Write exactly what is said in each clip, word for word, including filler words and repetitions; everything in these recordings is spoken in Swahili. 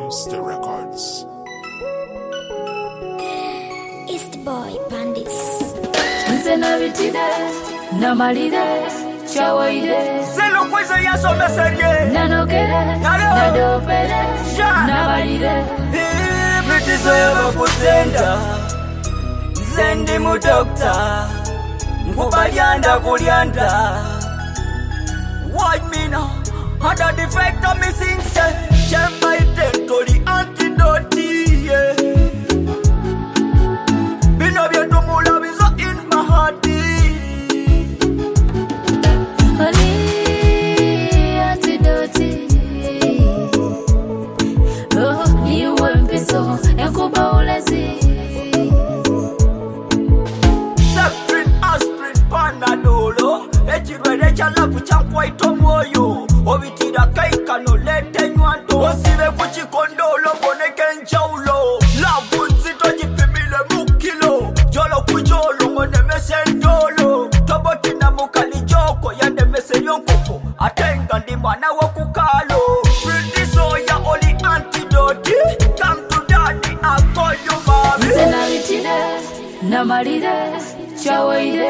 Monster Records. It's the boy Bandits. Nze nabitide, namalide, chawaide. Zelo kweza yaso meserye. Nanokere, nadopere, nabalide. Pretizeba kutenda, zendi mu doctor. Nkubalyanda kulyanda. Why me now? Under the fact of missing say, share my tentori antidote. Yeah. Been of your tumula bizo in my heart. Holy antidote. Oh, you won't be so. Enkuba ulezi. Septrin, aspirin, panadolo. Echirwele chalapu chankwa itomoyo. Obitira kaika no lete nywanto. Osive kuchikondolo boneke njaulo. Labunzi tojipimile mukilo. Jolo kujolo ngone mesendolo. Toboti na mukali joko yande meseryonkoko. Atenga ndi mwana wakukalo. Pretty soya oli antidote. Come to daddy, I call you mommy. Nze nabitide, namalide, chawaide.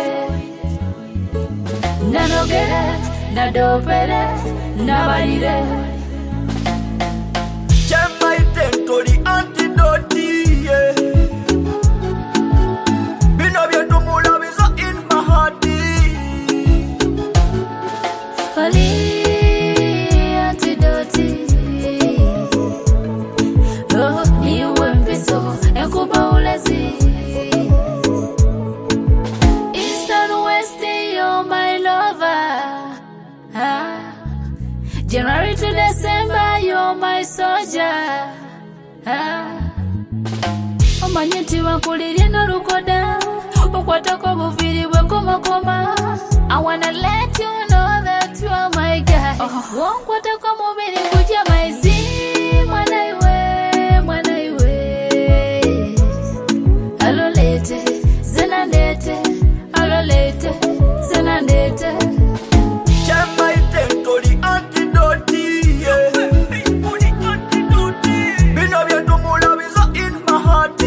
Nanogere, nadopere, nabalide. Chema tentori antidote. Yeah. Bino byetu mula bizo in my heart. Holy antidote. Oh, you won't be so. Enkuba ulezi. East and West, you're my lover. Ah. January to December, you're my soldier. Ah. Omanyiti wakulirye n'olukoda okwatako buviri bwe koma koma. I wanna let you know that you are my guy. Wonkwatako mubiri kujya maizi mwana iwe mwana iwe. Alolete zenandete alolete zenandete. Chema tentori antidote. Yeah. Bino byetu mula bizo in my heart.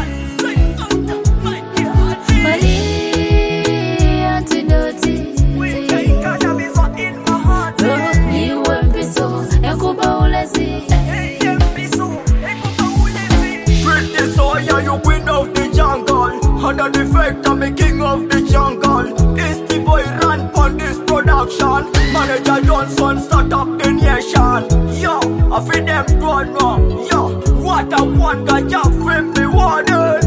Holy antidote. Kada bizo in my heart. Oh, you won't be so. Enkuba ulezi. Pretty soya, you queen of the jungle. Under the fact I'm a king of the jungle. It's the boy run on this production. Manager Johnson start up the nation. Yo, I feel them gone wrong. Yo, what a one guy just frame me wanted.